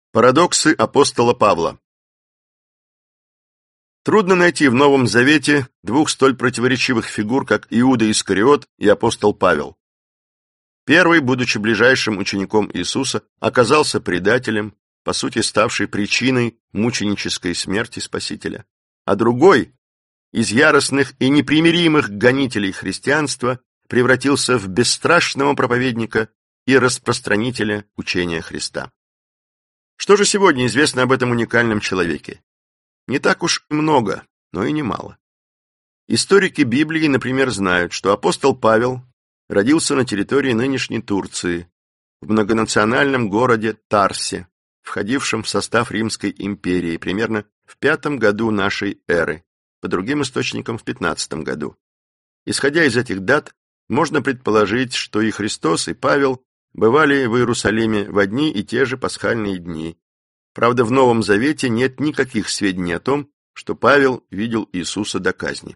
Парадоксы апостола Павла. Трудно найти в Новом Завете двух столь противоречивых фигур, как Иуда Искариот и апостол Павел. Первый, будучи ближайшим учеником Иисуса, оказался предателем, по сути ставшей причиной мученической смерти Спасителя, а другой, из яростных и непримиримых гонителей христианства, превратился в бесстрашного проповедника и распространителя учения Христа. Что же сегодня известно об этом уникальном человеке? Не так уж и много, но и немало. Историки Библии, например, знают, что апостол Павел родился на территории нынешней Турции, в многонациональном городе Тарсе, входившем в состав Римской империи примерно в 5 году нашей эры, по другим источникам в 15 году. Исходя из этих дат, можно предположить, что и Христос, и Павел бывали в Иерусалиме в одни и те же пасхальные дни. Правда, в Новом Завете нет никаких сведений о том, что Павел видел Иисуса до казни.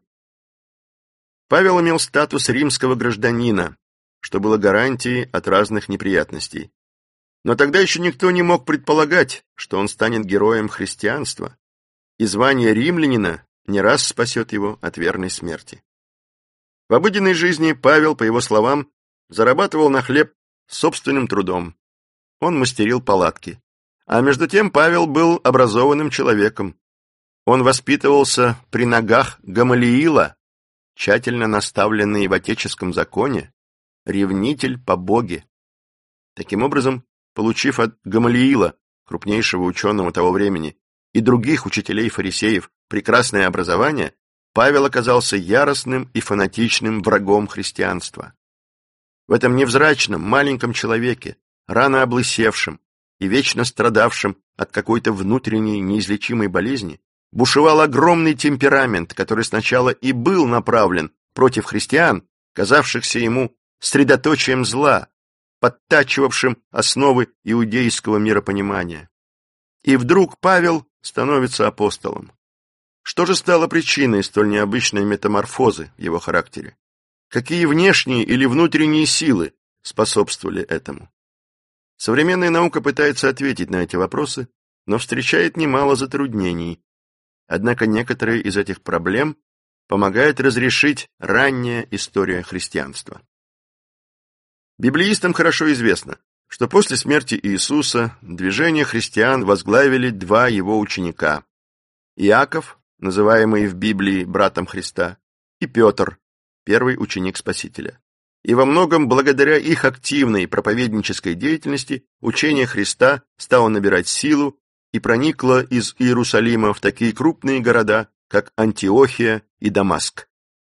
Павел имел статус римского гражданина, что было гарантией от разных неприятностей. Но тогда еще никто не мог предполагать, что он станет героем христианства, и звание римлянина не раз спасет его от верной смерти. В обыденной жизни Павел, по его словам, зарабатывал на хлеб собственным трудом. Он мастерил палатки. А между тем Павел был образованным человеком. Он воспитывался при ногах Гамалиила, тщательно наставленный в отеческом законе, ревнитель по Боге. Таким образом, получив от Гамалиила, крупнейшего ученого того времени, и других учителей-фарисеев прекрасное образование, Павел оказался яростным и фанатичным врагом христианства. В этом невзрачном, маленьком человеке, рано облысевшем и вечно страдавшем от какой-то внутренней неизлечимой болезни, бушевал огромный темперамент, который сначала и был направлен против христиан, казавшихся ему средоточием зла, подтачивавшим основы иудейского миропонимания. И вдруг Павел становится апостолом. Что же стало причиной столь необычной метаморфозы в его характере? Какие внешние или внутренние силы способствовали этому? Современная наука пытается ответить на эти вопросы, но встречает немало затруднений. Однако некоторые из этих проблем помогает разрешить ранняя история христианства. Библеистам хорошо известно, что после смерти Иисуса движение христиан возглавили два его ученика – Иаков, называемый в Библии братом Христа, и Петр, первый ученик Спасителя. И во многом благодаря их активной проповеднической деятельности учение Христа стало набирать силу и проникло из Иерусалима в такие крупные города, как Антиохия и Дамаск.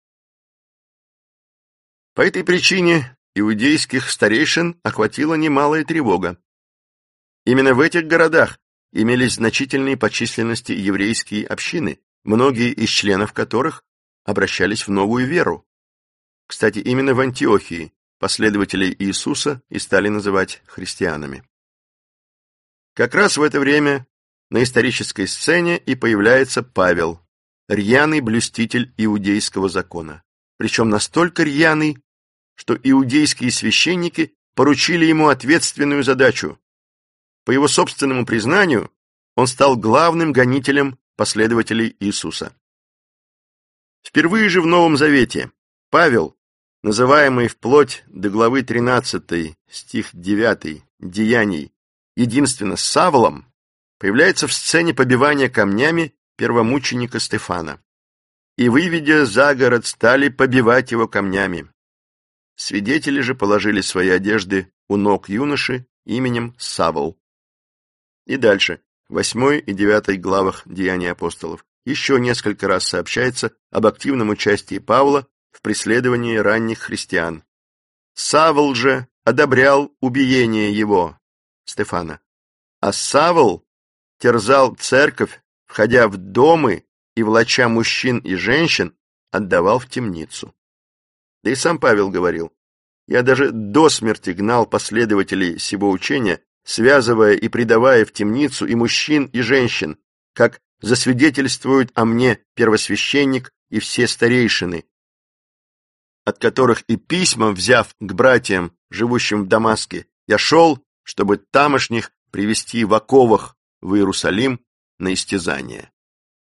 По этой причине иудейских старейшин охватила немалая тревога. Именно в этих городах имелись значительные по численности еврейские общины, многие из членов которых обращались в новую веру. Кстати, именно в Антиохии последователей Иисуса и стали называть христианами. Как раз в это время на исторической сцене и появляется Павел, рьяный блюститель иудейского закона. Причем настолько рьяный, что иудейские священники поручили ему ответственную задачу. По его собственному признанию, он стал главным гонителем последователей Иисуса. Впервые же в Новом Завете Павел, называемый вплоть до главы 13, стих 9, Деяний, единственно Савлом, появляется в сцене побивания камнями первомученика Стефана. И, выведя за город, стали побивать его камнями. Свидетели же положили свои одежды у ног юноши именем Савл. И дальше, в 8 и 9 главах Деяний апостолов, еще несколько раз сообщается об активном участии Павла в преследовании ранних христиан. Савл же одобрял убиение его, Стефана, а Савл терзал церковь, входя в домы и, влача мужчин и женщин, отдавал в темницу. Да и сам Павел говорил: «Я даже до смерти гнал последователей сего учения, связывая и предавая в темницу и мужчин, и женщин, как засвидетельствуют о мне первосвященник и все старейшины, от которых и письма, взяв к братьям, живущим в Дамаске, я шел, чтобы тамошних привести в оковах в Иерусалим на истязание.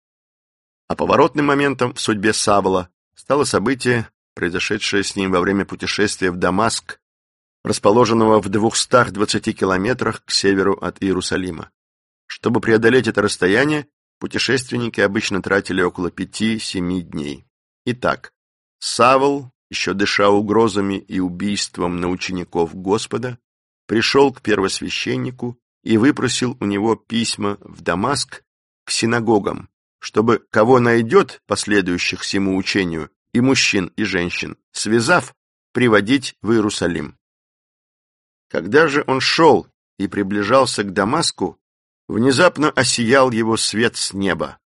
А поворотным моментом в судьбе Савла стало событие, произошедшее с ним во время путешествия в Дамаск, расположенного в 220 километрах к северу от Иерусалима. Чтобы преодолеть это расстояние, путешественники обычно тратили около 5-7 дней. Итак, Савл, еще дыша угрозами и убийством на учеников Господа, пришел к первосвященнику и выпросил у него письма в Дамаск к синагогам, чтобы кого найдет последующих сему учению, и мужчин, и женщин, связав, приводить в Иерусалим. Когда же он шел и приближался к Дамаску, внезапно осиял его свет с неба.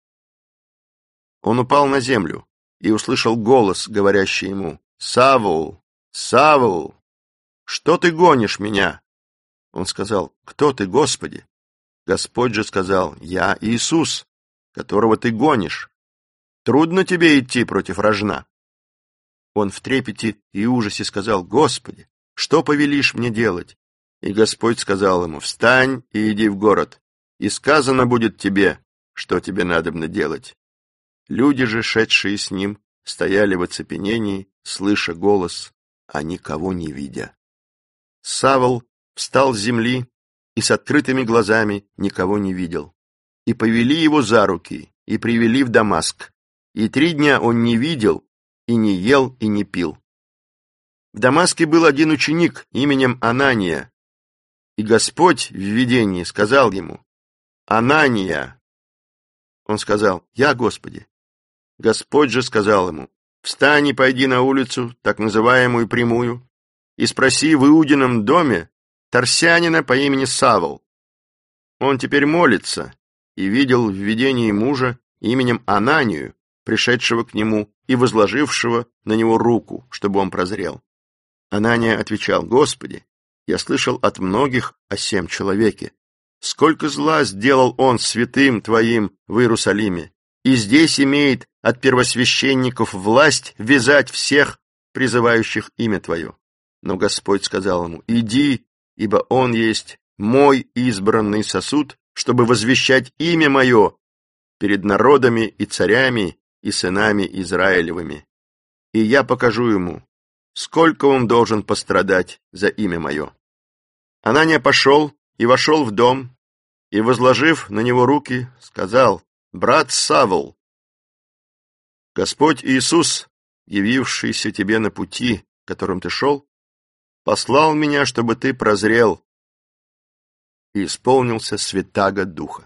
Он упал на землю и услышал голос, говорящий ему: «Савл, Савл, что ты гонишь меня?» Он сказал: «Кто ты, Господи?» Господь же сказал: «Я Иисус, которого ты гонишь. Трудно тебе идти против рожна». Он в трепете и ужасе сказал: «Господи, что повелишь мне делать?» И Господь сказал ему: «Встань и иди в город, и сказано будет тебе, что тебе надобно делать». Люди же, шедшие с ним, стояли в оцепенении, слыша голос, а никого не видя. Савл встал с земли и с открытыми глазами никого не видел. И повели его за руки, и привели в Дамаск. И 3 дня он не видел, и не ел, и не пил. В Дамаске был один ученик именем Анания, и Господь в видении сказал ему: «Анания!» Он сказал: «Я, Господи». Господь же сказал ему: «Встань и пойди на улицу, так называемую Прямую, и спроси в Иудином доме торсянина по имени Савл. Он теперь молится, и видел в видении мужа именем Ананию, пришедшего к нему и возложившего на него руку, чтобы он прозрел». Анания отвечал: «Господи, я слышал от многих о сем человеке. Сколько зла сделал он святым Твоим в Иерусалиме, и здесь имеет от первосвященников власть вязать всех, призывающих имя Твое». Но Господь сказал ему: «Иди, ибо он есть мой избранный сосуд, чтобы возвещать имя Мое перед народами и царями и сынами Израилевыми. И я покажу ему, сколько он должен пострадать за имя Мое». Анания пошел и вошел в дом, и, возложив на него руки, сказал: «Брат Савл, Господь Иисус, явившийся тебе на пути, которым ты шел, послал меня, чтобы ты прозрел и исполнился святаго Духа».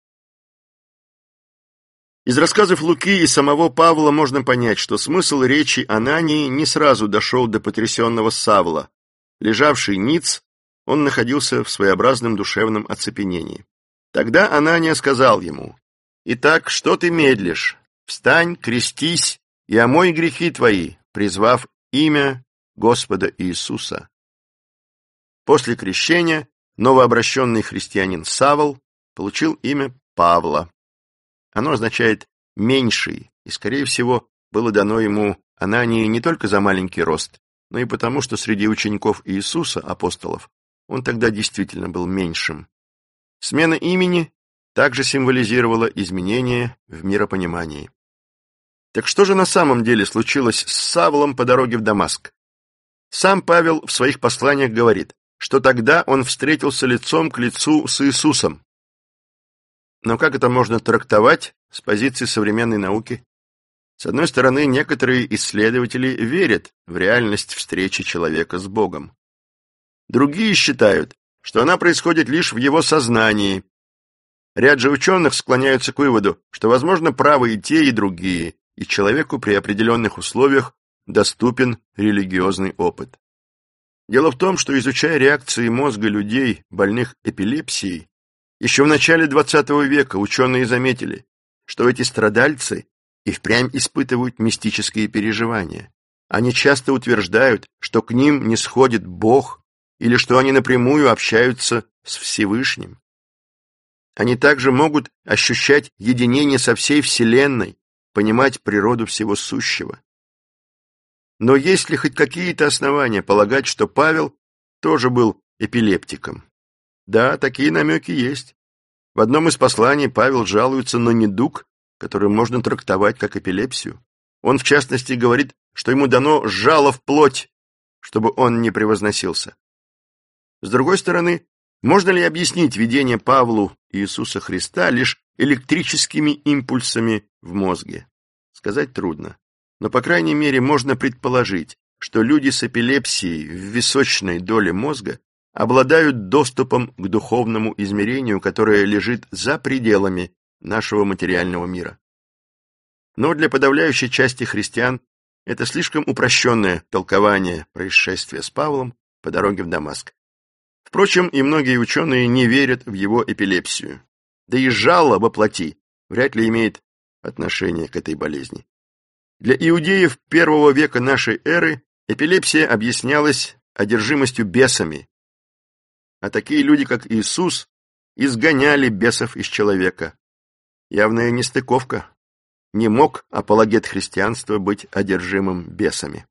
Из рассказов Луки и самого Павла можно понять, что смысл речи Анании не сразу дошел до потрясенного Савла. Лежавший ниц, он находился в своеобразном душевном оцепенении. Тогда Анания сказал ему: «Итак, что ты медлишь? Встань, крестись и омой грехи твои, призвав имя Господа Иисуса». После крещения новообращенный христианин Савл получил имя Павла. Оно означает «меньший», и, скорее всего, было дано ему Анании не только за маленький рост, но и потому, что среди учеников Иисуса, апостолов, он тогда действительно был меньшим. Смена имени также символизировала изменение в миропонимании. Так что же на самом деле случилось с Савлом по дороге в Дамаск? Сам Павел в своих посланиях говорит, что тогда он встретился лицом к лицу с Иисусом. Но как это можно трактовать с позиции современной науки? С одной стороны, некоторые исследователи верят в реальность встречи человека с Богом. Другие считают, что она происходит лишь в его сознании. Ряд же ученых склоняются к выводу, что возможно правы и те, и другие, и человеку при определенных условиях доступен религиозный опыт. Дело в том, что, изучая реакции мозга людей, больных эпилепсией, еще в начале XX века ученые заметили, что эти страдальцы и впрямь испытывают мистические переживания. Они часто утверждают, что к ним не сходит Бог или что они напрямую общаются с Всевышним. Они также могут ощущать единение со всей Вселенной, понимать природу всего сущего. Но есть ли хоть какие-то основания полагать, что Павел тоже был эпилептиком? Да, такие намеки есть. В одном из посланий Павел жалуется на недуг, который можно трактовать как эпилепсию. Он, в частности, говорит, что ему дано жало в плоть, чтобы он не превозносился. С другой стороны, можно ли объяснить видение Павлу Иисуса Христа лишь электрическими импульсами в мозге? Сказать трудно, но, по крайней мере, можно предположить, что люди с эпилепсией в височной доле мозга обладают доступом к духовному измерению, которое лежит за пределами нашего материального мира. Но для подавляющей части христиан это слишком упрощенное толкование происшествия с Павлом по дороге в Дамаск. Впрочем, и многие ученые не верят в его эпилепсию. Да и жало во плоти вряд ли имеет отношение к этой болезни. Для иудеев первого века нашей эры эпилепсия объяснялась одержимостью бесами, а такие люди, как Иисус, изгоняли бесов из человека. Явная нестыковка. Не мог апологет христианства быть одержимым бесами.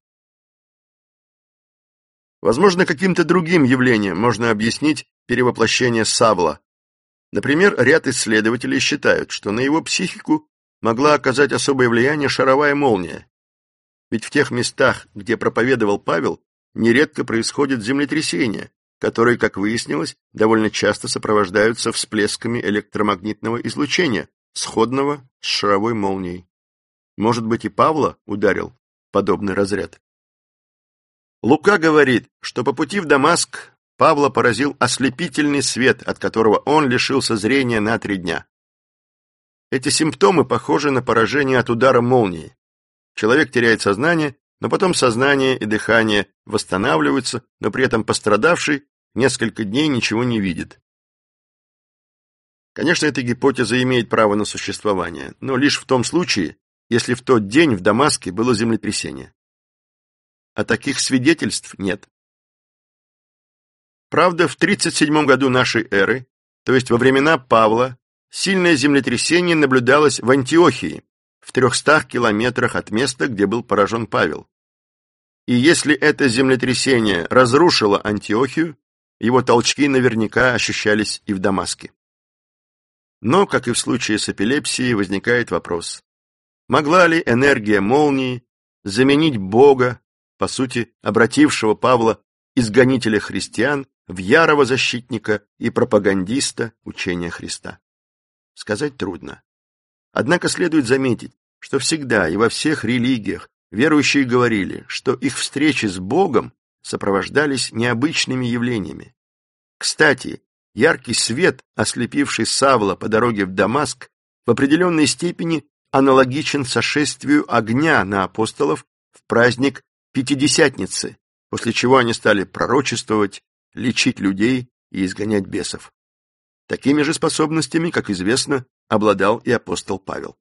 Возможно, каким-то другим явлением можно объяснить перевоплощение Савла. Например, ряд исследователей считают, что на его психику могла оказать особое влияние шаровая молния. Ведь в тех местах, где проповедовал Павел, нередко происходят землетрясения, которые, как выяснилось, довольно часто сопровождаются всплесками электромагнитного излучения, сходного с шаровой молнией. Может быть, и Павла ударил подобный разряд. Лука говорит, что по пути в Дамаск Павла поразил ослепительный свет, от которого он лишился зрения на 3 дня. Эти симптомы похожи на поражение от удара молнии. Человек теряет сознание, но потом сознание и дыхание восстанавливаются, но при этом пострадавший несколько дней ничего не видит. Конечно, эта гипотеза имеет право на существование, но лишь в том случае, если в тот день в Дамаске было землетрясение. А таких свидетельств нет. Правда, в 37 году нашей эры, то есть во времена Павла, сильное землетрясение наблюдалось в Антиохии, в 300 километрах от места, где был поражен Павел. И если это землетрясение разрушило Антиохию, его толчки наверняка ощущались и в Дамаске. Но, как и в случае с эпилепсией, возникает вопрос: могла ли энергия молнии заменить Бога, по сути, обратившего Павла, изгонителя христиан, в ярого защитника и пропагандиста учения Христа? Сказать трудно. Однако следует заметить, что всегда и во всех религиях верующие говорили, что их встречи с Богом сопровождались необычными явлениями. Кстати, яркий свет, ослепивший Савла по дороге в Дамаск, в определенной степени аналогичен сошествию огня на апостолов в праздник Пятидесятницы, после чего они стали пророчествовать, лечить людей и изгонять бесов. Такими же способностями, как известно, обладал и апостол Павел.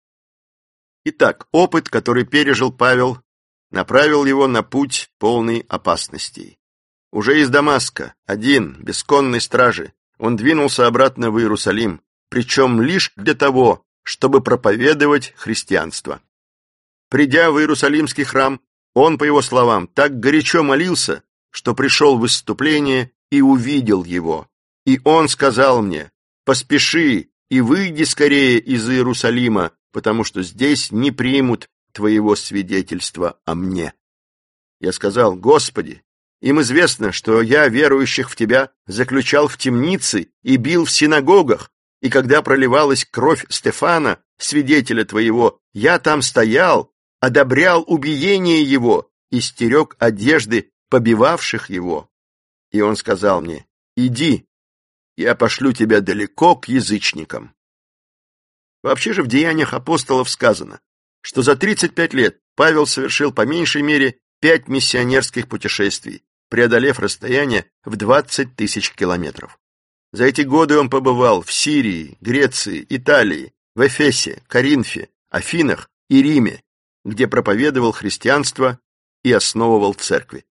Итак, опыт, который пережил Павел, направил его на путь полный опасностей. Уже из Дамаска, один, без конной стражи, он двинулся обратно в Иерусалим, причем лишь для того, чтобы проповедовать христианство. Придя в Иерусалимский храм, он, по его словам, так горячо молился, что пришел в выступление и увидел его. И он сказал мне: «Поспеши и выйди скорее из Иерусалима, потому что здесь не примут твоего свидетельства о мне». Я сказал: «Господи, им известно, что я верующих в Тебя заключал в темнице и бил в синагогах, и когда проливалась кровь Стефана, свидетеля Твоего, я там стоял, одобрял убиение его и стерег одежды побивавших его». И он сказал мне: «Иди, я пошлю тебя далеко к язычникам». Вообще же в Деяниях апостолов сказано, что за 35 лет Павел совершил по меньшей мере 5 миссионерских путешествий, преодолев расстояние в 20 тысяч километров. За эти годы он побывал в Сирии, Греции, Италии, в Эфесе, Коринфе, Афинах и Риме, где проповедовал христианство и основывал церкви.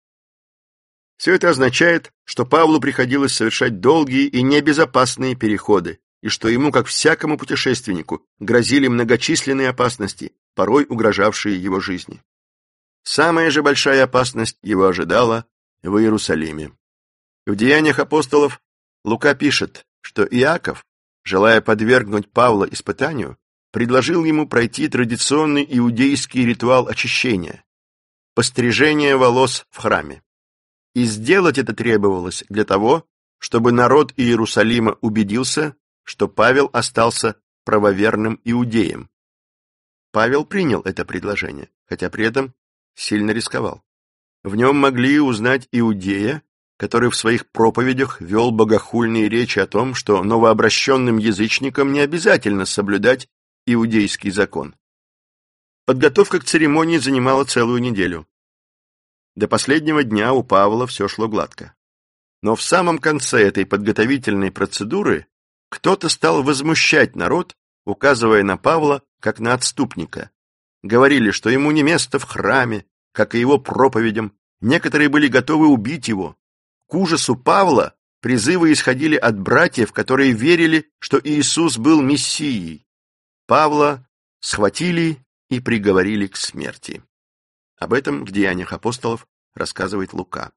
Все это означает, что Павлу приходилось совершать долгие и небезопасные переходы, и что ему, как всякому путешественнику, грозили многочисленные опасности, порой угрожавшие его жизни. Самая же большая опасность его ожидала в Иерусалиме. В Деяниях апостолов Лука пишет, что Иаков, желая подвергнуть Павла испытанию, предложил ему пройти традиционный иудейский ритуал очищения – пострижение волос в храме. И сделать это требовалось для того, чтобы народ Иерусалима убедился, что Павел остался правоверным иудеем. Павел принял это предложение, хотя при этом сильно рисковал. В нем могли узнать иудея, который в своих проповедях вел богохульные речи о том, что новообращенным язычникам не обязательно соблюдать иудейский закон. Подготовка к церемонии занимала целую неделю. До последнего дня у Павла все шло гладко. Но в самом конце этой подготовительной процедуры кто-то стал возмущать народ, указывая на Павла как на отступника. Говорили, что ему не место в храме, как и его проповедям. Некоторые были готовы убить его. К ужасу Павла призывы исходили от братьев, которые верили, что Иисус был Мессией. Павла схватили и приговорили к смерти. Об этом в Деяниях апостолов рассказывает Лука.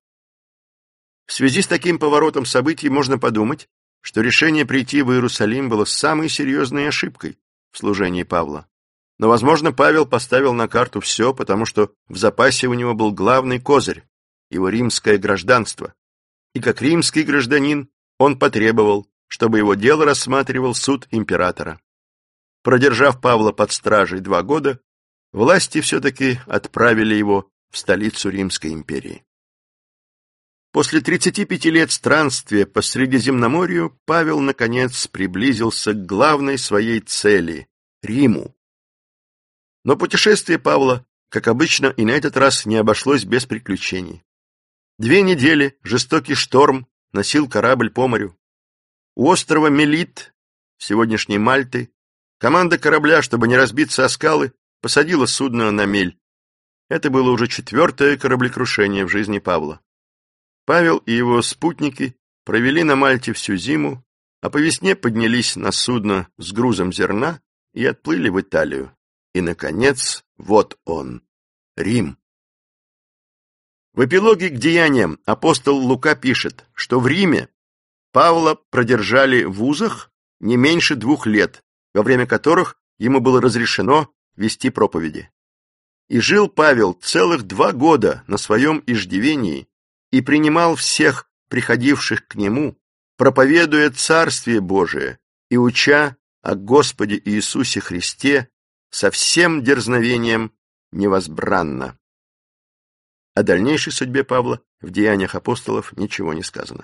В связи с таким поворотом событий можно подумать, что решение прийти в Иерусалим было самой серьезной ошибкой в служении Павла. Но, возможно, Павел поставил на карту все, потому что в запасе у него был главный козырь – его римское гражданство. И как римский гражданин он потребовал, чтобы его дело рассматривал суд императора. Продержав Павла под стражей 2 года, власти все-таки отправили его в столицу Римской империи. После 35 лет странствия по Средиземноморью Павел, наконец, приблизился к главной своей цели – Риму. Но путешествие Павла, как обычно, и на этот раз не обошлось без приключений. 2 недели жестокий шторм носил корабль по морю. У острова Мелит, сегодняшней Мальты, команда корабля, чтобы не разбиться о скалы, посадила судно на мель. Это было уже 4-е кораблекрушение в жизни Павла. Павел и его спутники провели на Мальте всю зиму, а по весне поднялись на судно с грузом зерна и отплыли в Италию. И, наконец, вот он, Рим. В эпилоге к Деяниям апостол Лука пишет, что в Риме Павла продержали в узах не меньше 2 лет, во время которых ему было разрешено вести проповеди. И жил Павел целых 2 года на своем иждивении и принимал всех приходивших к нему, проповедуя Царствие Божие и уча о Господе Иисусе Христе со всем дерзновением невозбранно. О дальнейшей судьбе Павла в Деяниях апостолов ничего не сказано.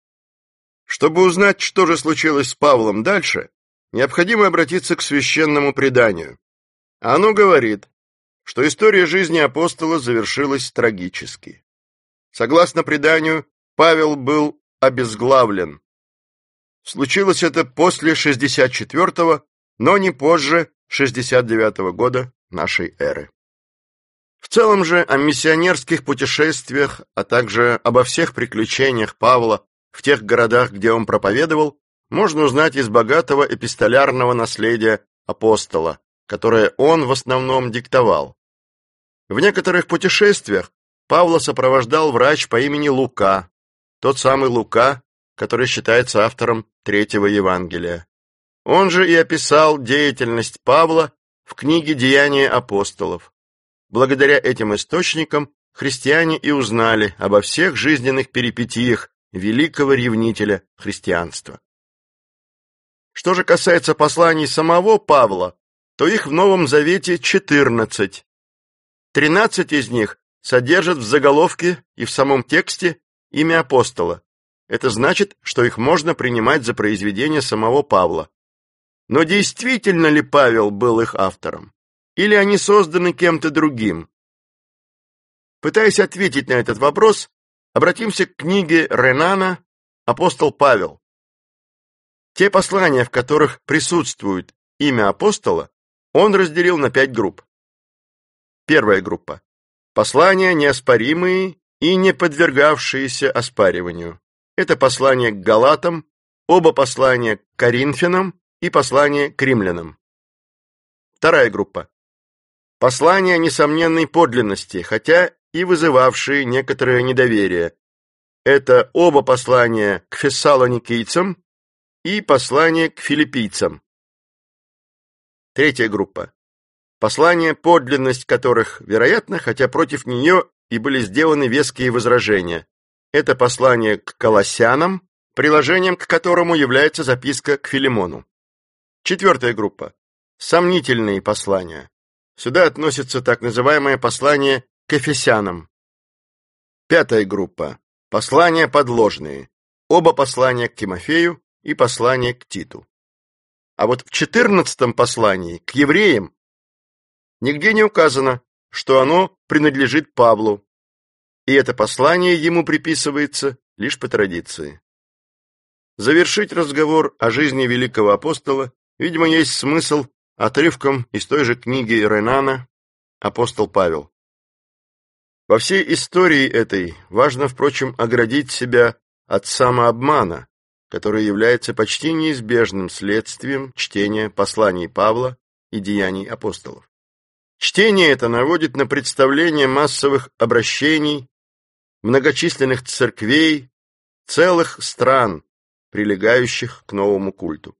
Чтобы узнать, что же случилось с Павлом дальше, необходимо обратиться к священному преданию. Оно говорит, что история жизни апостола завершилась трагически. Согласно преданию, Павел был обезглавлен. Случилось это после 64-го, но не позже 69-го года нашей эры. В целом же о миссионерских путешествиях, а также обо всех приключениях Павла в тех городах, где он проповедовал, можно узнать из богатого эпистолярного наследия апостола, которое он в основном диктовал. В некоторых путешествиях Павла сопровождал врач по имени Лука, тот самый Лука, который считается автором 3-го Евангелия. Он же и описал деятельность Павла в книге «Деяния апостолов». Благодаря этим источникам христиане и узнали обо всех жизненных перипетиях великого ревнителя христианства. Что же касается посланий самого Павла, то их в Новом Завете 14. 13 из них содержат в заголовке и в самом тексте имя апостола. Это значит, что их можно принимать за произведение самого Павла. Но действительно ли Павел был их автором? Или они созданы кем-то другим? Пытаясь ответить на этот вопрос, обратимся к книге Ренана «Апостол Павел». Те послания, в которых присутствует имя апостола, он разделил на 5 групп. Первая группа. Послания неоспоримые и не подвергавшиеся оспариванию. Это послание к Галатам, оба послания к Коринфянам и послание к римлянам. Вторая группа. Послания несомненной подлинности, хотя и вызывавшие некоторое недоверие. Это оба послания к фессалоникийцам и послание к филиппийцам. Третья группа. Послания, подлинность которых, вероятно, хотя против нее и были сделаны веские возражения. Это послание к Колоссянам, приложением к которому является записка к Филимону. Четвертая группа. Сомнительные послания. Сюда относится так называемое послание к Ефесянам. Пятая группа. Послания подложные. Оба послания к Тимофею и послание к Титу. А вот в 14-м послании к евреям нигде не указано, что оно принадлежит Павлу, и это послание ему приписывается лишь по традиции. Завершить разговор о жизни великого апостола, видимо, есть смысл отрывком из той же книги Ренана «Апостол Павел». Во всей истории этой важно, впрочем, оградить себя от самообмана, который является почти неизбежным следствием чтения посланий Павла и деяний апостолов. Чтение это наводит на представление массовых обращений, многочисленных церквей, целых стран, прилегающих к новому культу.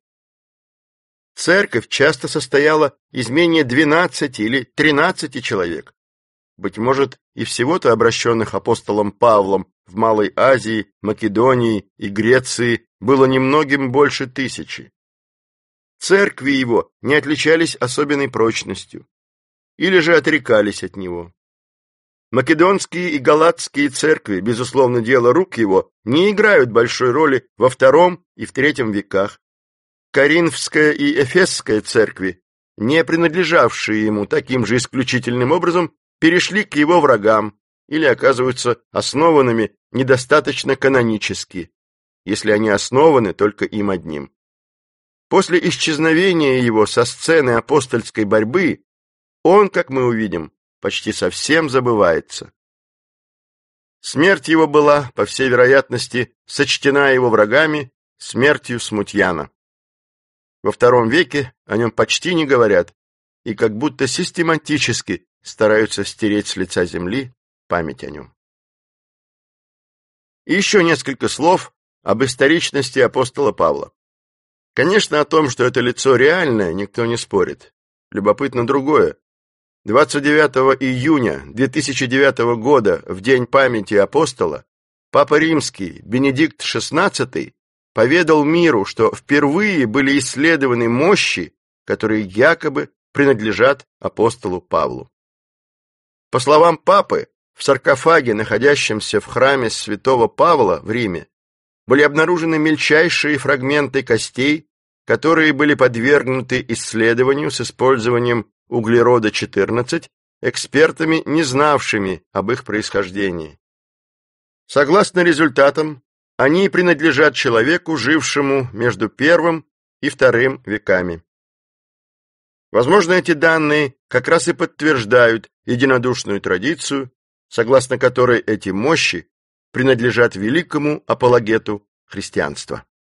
Церковь часто состояла из менее 12 или 13 человек, быть может, и всего-то обращенных апостолом Павлом в Малой Азии, Македонии и Греции было немногим больше 1000. Церкви его не отличались особенной прочностью, или же отрекались от него. Македонские и галатские церкви, безусловно, дело рук его, не играют большой роли во II и в III веках. Коринфская и Эфесская церкви, не принадлежавшие ему таким же исключительным образом, перешли к его врагам или оказываются основанными недостаточно канонически, если они основаны только им одним. После исчезновения его со сцены апостольской борьбы он, как мы увидим, почти совсем забывается. Смерть его была, по всей вероятности, сочтена его врагами смертью смутьяна. Во II веке о нем почти не говорят и как будто систематически стараются стереть с лица земли память о нем. И еще несколько слов об историчности апостола Павла. Конечно, о том, что это лицо реальное, никто не спорит. Любопытно другое. 29 июня 2009 года, в день памяти апостола, Папа Римский Бенедикт XVI поведал миру, что впервые были исследованы мощи, которые якобы принадлежат апостолу Павлу. По словам Папы, в саркофаге, находящемся в храме святого Павла в Риме, были обнаружены мельчайшие фрагменты костей, которые были подвергнуты исследованию с использованием углерода-14 экспертами, не знавшими об их происхождении. Согласно результатам, они принадлежат человеку, жившему между I и II веками. Возможно, эти данные как раз и подтверждают единодушную традицию, согласно которой эти мощи принадлежат великому апологету христианства.